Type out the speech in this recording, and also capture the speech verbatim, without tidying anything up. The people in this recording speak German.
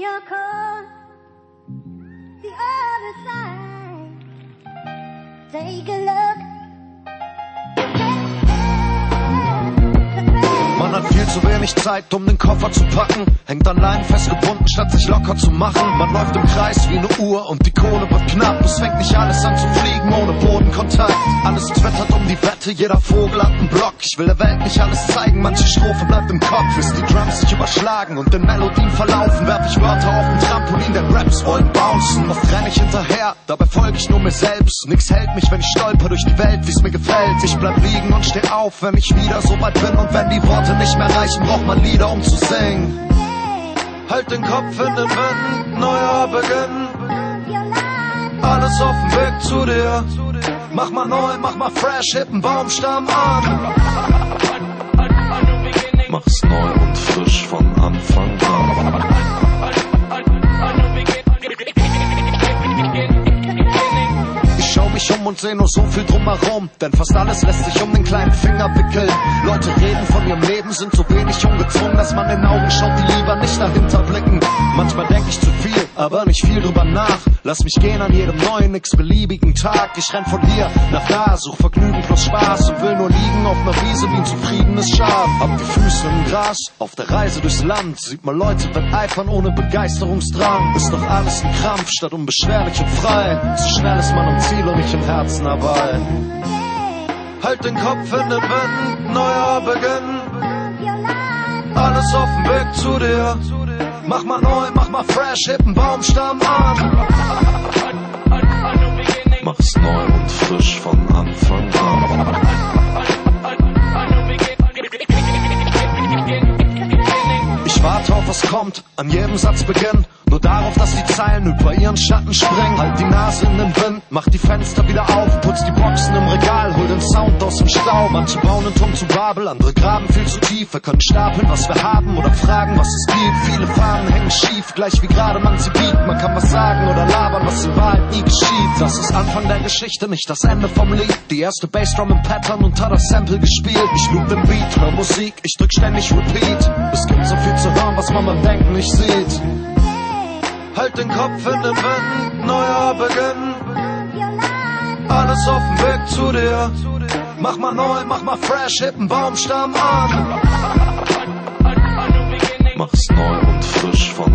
your core, the other side. Take a look. Man hat viel zu wenig Zeit, um den Koffer zu packen. Hängt an Leinen festgebunden, statt sich locker zu machen. Man läuft im Kreis wie eine Uhr und die Kohle wird knapp. Es fängt nicht alles an zu fliegen ohne Bodenkontakt. Alles twittert um die Wette, jeder Vogel hat einen Block. Ich will der Welt nicht alles zeigen, manche Strophe bleibt im Kopf. Bis die Drums sich überschlagen und den Melodien verlaufen, werf ich Wörter auf den Trampolin, der Raps wollen bouncen. Oft renn ich hinterher, dabei folge ich nur mir selbst. Nix hält mich, wenn ich stolper durch die Welt, wie's mir gefällt. Ich bleib liegen und steh auf, wenn ich wieder so weit bin. Und wenn die Worte nicht mehr reichen, braucht man Lieder, um zu singen. Halt den Kopf in den Wind, neuer Beginn. Alles auf dem Weg zu dir. Mach mal neu, mach mal fresh, heb 'n Baumstamm an. Mach's neu und frisch von Anfang an. Ich schau mich um und seh nur so viel drumherum, denn fast alles lässt sich um den kleinen Finger wickeln. Leute reden von ihrem Leben, sind so wenig ungezwungen, dass man in Augen schaut, die lieber nicht dahinter blicken. Manchmal denk ich zu viel, aber nicht viel drüber nach. Lass mich gehen an jedem neuen, x-beliebigen Tag. Ich renn von hier nach da, such Vergnügen plus Spaß und will nur liegen auf ner Wiese wie ein zufriedenes Schaf. Hab die Füße im Gras, auf der Reise durchs Land sieht man Leute wetteifern ohne Begeisterungsdrang. Ist doch alles ein Krampf statt unbeschwerlich und frei. Zu schnell ist man am Ziel und nicht im Herzen dabei. Halt den Kopf in den Wind, neuer Beginn. Alles auf dem Weg zu dir. Mach mal neu, mach mal fresh, heb 'n Baumstamm an. Mach's neu und frisch von Anfang an. Ich warte auf was kommt, an jedem Satzbeginn. Nur darauf, dass die Zeilen über ihren Schatten springen. Halt die Nase in den Wind, mach die Fenster wieder auf, putz die Boxen im Regal, hol den Sound aus dem Stau. Manche bauen einen Turm zu Babel, andere graben viel zu tief. Wir können stapeln, was wir haben oder fragen, was es gibt. Viele Fahnen hängen schief, gleich wie gerade man sie biegt. Man kann was sagen oder labern, was in Wahrheit nie geschieht. Das ist Anfang der Geschichte, nicht das Ende vom Lied. Die erste Bassdrum im Pattern und hat das Sample gespielt. Ich loop den Beat, hör Musik, ich drück ständig Repeat. Es gibt so viel zu hören, was man beim Denken nicht sieht. Halt den Kopf in den Wind, neuer Beginn. Alles auf dem Weg zu dir. Mach mal neu, mach mal fresh, heb 'n Baumstamm an. Mach's neu und frisch von